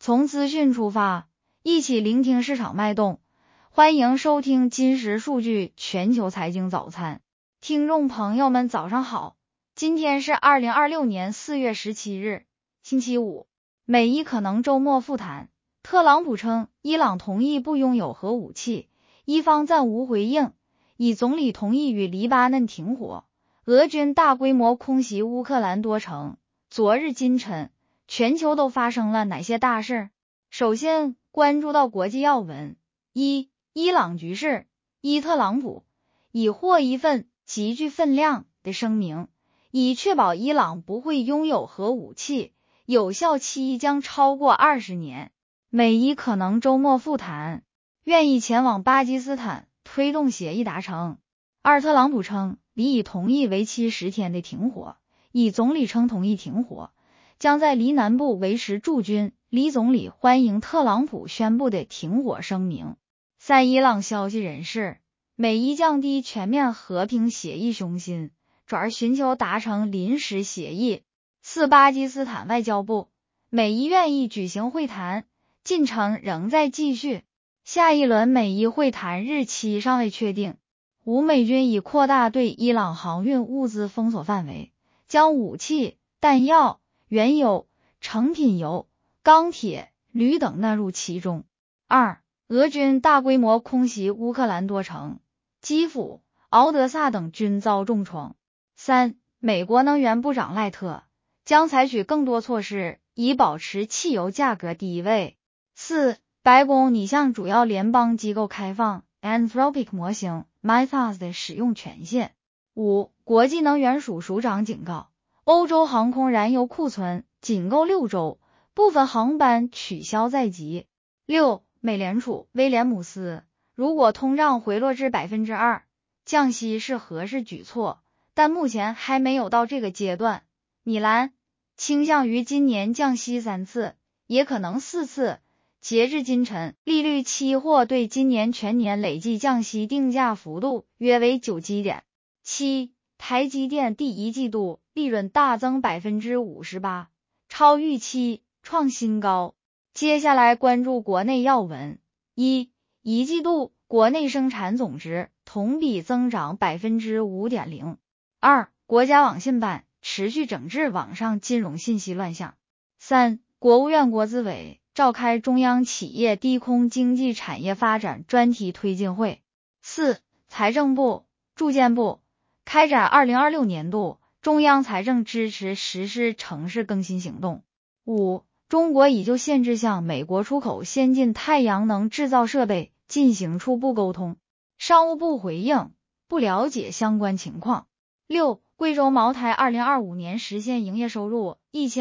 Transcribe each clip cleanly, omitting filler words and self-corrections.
从资讯出发，一起聆听市场脉动。欢迎收听金石数据全球财经早餐。听众朋友们早上好，今天是2026年4月17日，星期五。美伊可能周末复谈，特朗普称伊朗同意不拥有核武器，伊方暂无回应，以总理同意与黎巴嫩停火。俄军大规模空袭乌克兰多城。昨日今晨，全球都发生了哪些大事？首先关注到国际要闻。一、伊朗局势。特朗普已获一份极具分量的声明，以确保伊朗不会拥有核武器，有效期将超过20年。美伊可能周末复谈，愿意前往巴基斯坦推动协议达成。二、特朗普称已同意为期10天的停火，总理称同意停火，将在黎南部维持驻军。黎总理欢迎特朗普宣布的停火声明。三、伊朗消息人士，美伊降低全面和平协议雄心，转而寻求达成临时协议。四、巴基斯坦外交部，美伊愿意举行会谈，进程仍在继续，下一轮美伊会谈日期尚未确定。五、美军已扩大对伊朗航运物资封锁范围，将武器、弹药、原油、成品油、钢铁、铝等纳入其中。二、俄军大规模空袭乌克兰多城，基辅、敖德萨等均遭重创。三、美国能源部长赖特将采取更多措施以保持汽油价格低位。四、白宫拟向主要联邦机构开放 Anthropic 模型 Mythos 的使用权限。五、国际能源署署长警告，欧洲航空燃油库存仅够6周，部分航班取消在即。六、美联储威廉姆斯，如果通胀回落至 2%， 降息是合适举措，但目前还没有到这个阶段。米兰倾向于今年降息3次，也可能4次。截至今晨，利率期货对今年全年累计降息定价幅度约为9基点。七、台积电第一季度利润大增 58%， 超预期，创新高。接下来关注国内要闻。一季度国内生产总值同比增长 5.0%。二、国家网信办持续整治网上金融信息乱象。三、国务院国资委召开中央企业低空经济产业发展专题推进会。四、财政部、住建部开展2026年度中央财政支持实施城市更新行动。五、中国已就限制向美国出口先进太阳能制造设备进行初步沟通，商务部回应不了解相关情况。六、贵州茅台2025年实现营业收入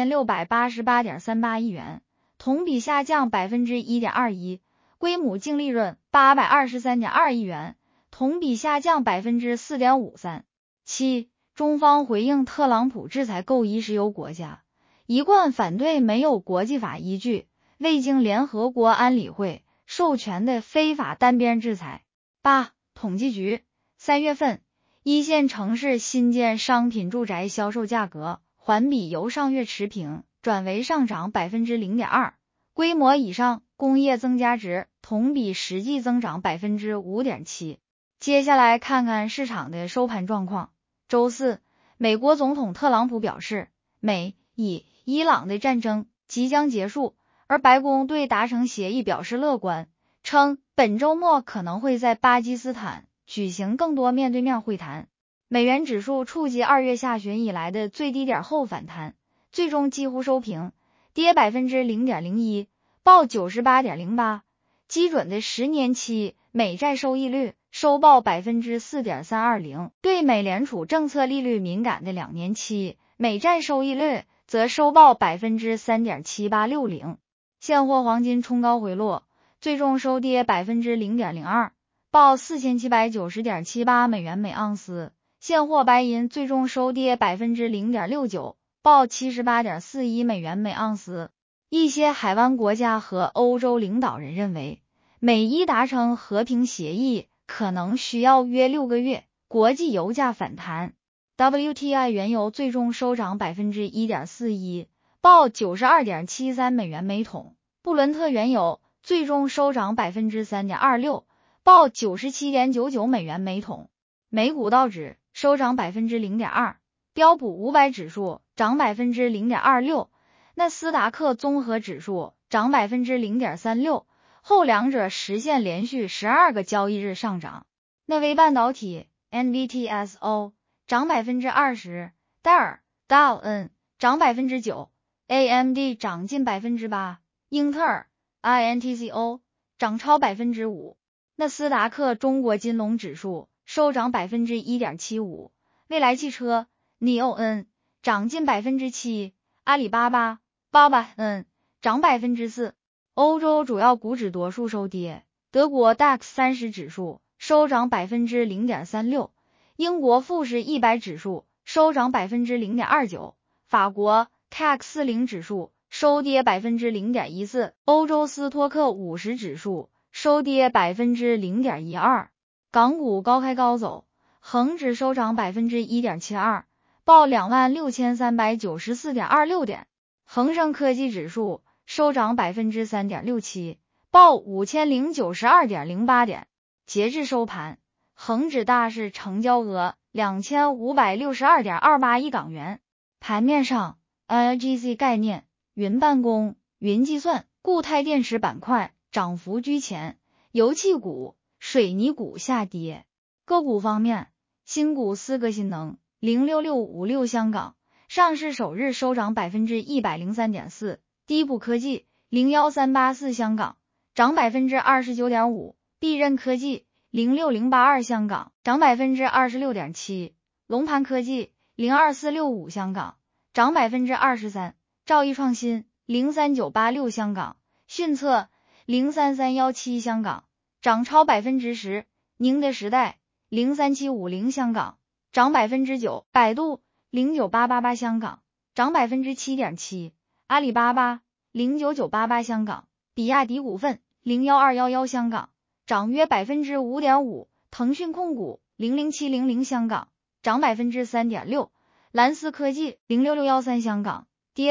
1688.38 亿元，同比下降 1.21%， 归母净利润 823.2 亿元，同比下降 4.53%。七、中方回应特朗普制裁购伊石油国家，一贯反对没有国际法依据、未经联合国安理会授权的非法单边制裁。八、统计局3月份一线城市新建商品住宅销售价格环比由上月持平转为上涨 0.2%， 规模以上工业增加值同比实际增长 5.7%。 接下来看看市场的收盘状况。周四，美国总统特朗普表示，美伊朗的战争即将结束，而白宫对达成协议表示乐观，称本周末可能会在巴基斯坦举行更多面对面会谈。美元指数触及2月下旬以来的最低点后反弹，最终几乎收平，跌 0.01%， 报 98.08。 基准的10年期美债收益率收报 4.320%， 对美联储政策利率敏感的2年期美债收益率则收报 3.7860%。 现货黄金冲高回落，最终收跌 0.02%， 报 4790.78 美元每盎司。现货白银最终收跌 0.69%， 报 78.41 美元每盎司。一些海湾国家和欧洲领导人认为，美伊达成和平协议可能需要约6个月。国际油价反弹， WTI 原油最终收涨 1.41%， 报 92.73 美元每桶。 布伦特原油最终收涨 3.26%， 报 97.99 美元每桶。美股道指收涨 0.2%， 标普500指数涨 0.26%， 纳斯达克综合指数涨 0.36%， 后两者实现连续12个交易日上涨。纳微半导体 NVTSO 涨 20%， 戴尔 Dow 涨 9%， AMD 涨近 8%， 英特尔 INTCO 涨超 5%。 纳斯达克中国金龙指数收涨 1.75%， 蔚来汽车 NIO 涨近 7%， 阿里巴巴 BABA 涨 4%。 欧洲主要股指多数收跌，德国 DAX 30指数收涨 0.36%， 英国富时100指数收涨 0.29%， 法国 CAC 40指数收跌 0.14%， 欧洲斯托克50指数收跌 0.12%。 港股高开高走，恒指收涨 1.72%， 报 26,394.26 点，恒生科技指数收涨 3.67%， 报 5,092.08 点。截至收盘，恒指大市成交额 2,562.28 亿港元。盘面上 ，IGC 概念、云办公、云计算、固态电池板块涨幅居前，油气股、水泥股下跌。个股方面，新股四个新能06656香港上市首日收涨 103.4%， 第一步科技01384香港涨 29.5%， 必任科技06082香港涨 26.7%， 龙盘科技02465香港涨 23%， 兆易创新03986香港，迅测03317香港涨超 10%， 宁德时代03750香港涨 9%， 百度09888香港涨 7.7%， 阿里巴巴09988香港，比亚迪股份01211香港涨约 5.5%， 腾讯控股00700香港涨 3.6%， 蓝思科技06613香港跌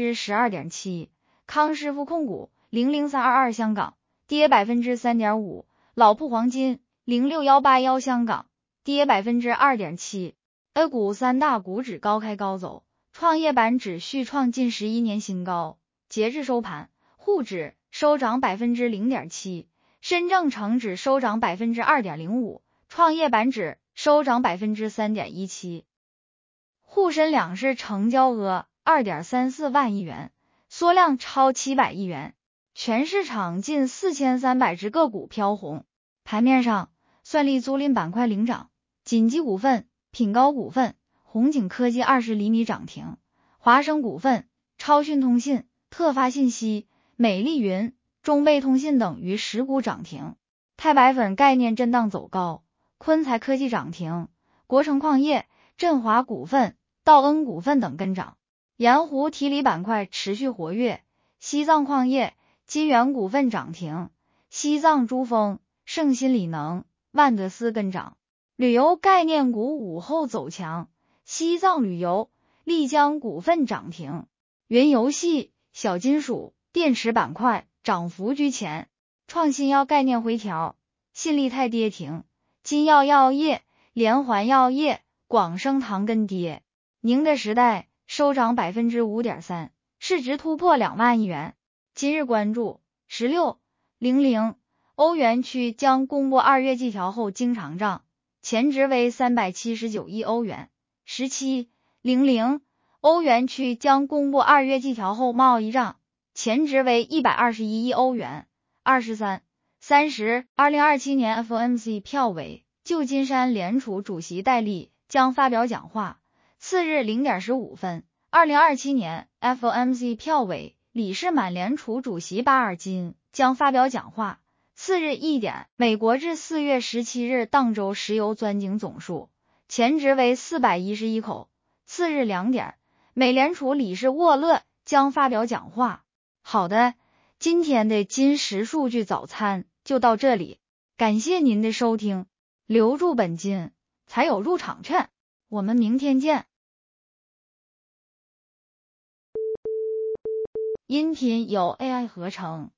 12.7%， 康师傅控股00322香港跌 3.5%， 老铺黄金06181香港跌 2.7%。 A 股三大股指高开高走，创业板指续创近11年新高。截至收盘，沪指收涨 0.7%， 深证成指收涨 2.05%， 创业板指收涨 3.17%。 沪深两市成交额 2.34 万亿元，缩量超700亿元，全市场近4300只个股飘红。盘面上，算力租赁板块领涨，锦基股份、品高股份、红景科技20厘米涨停，华生股份、超讯通信、特发信息、美丽云、中贝通信等逾10股涨停。钛白粉概念震荡走高，昆财科技涨停，国成矿业、振华股份、道恩股份等跟涨。盐湖提锂板块持续活跃，西藏矿业、金源股份涨停，西藏珠峰、盛新锂能、万德斯跟涨。旅游概念股午后走强，西藏旅游、丽江股份涨停。云游戏、小金属、电池板块涨幅居前，创新药概念回调，信利泰跌停，金药药业、联环药业、广生堂跟跌。宁德时代收涨 5.3%， 市值突破2万亿元。今日关注1600，欧元区将公布2月季调后经常账，前值为379亿欧元。1700，欧元区将公布2月季调后贸易账，前值为121亿欧元。23/30，2027年 FOMC 票委，旧金山联储主席戴利将发表讲话。次日0点15分，2027年 FOMC 票委，理事满联储主席巴尔金将发表讲话。次日1点，美国至4月17日当周石油钻井总数，前值为411口。次日2点，美联储理事沃勒将发表讲话。好的，今天的金石数据早餐就到这里，感谢您的收听，留住本金才有入场券，我们明天见。 音频由 AI 合成。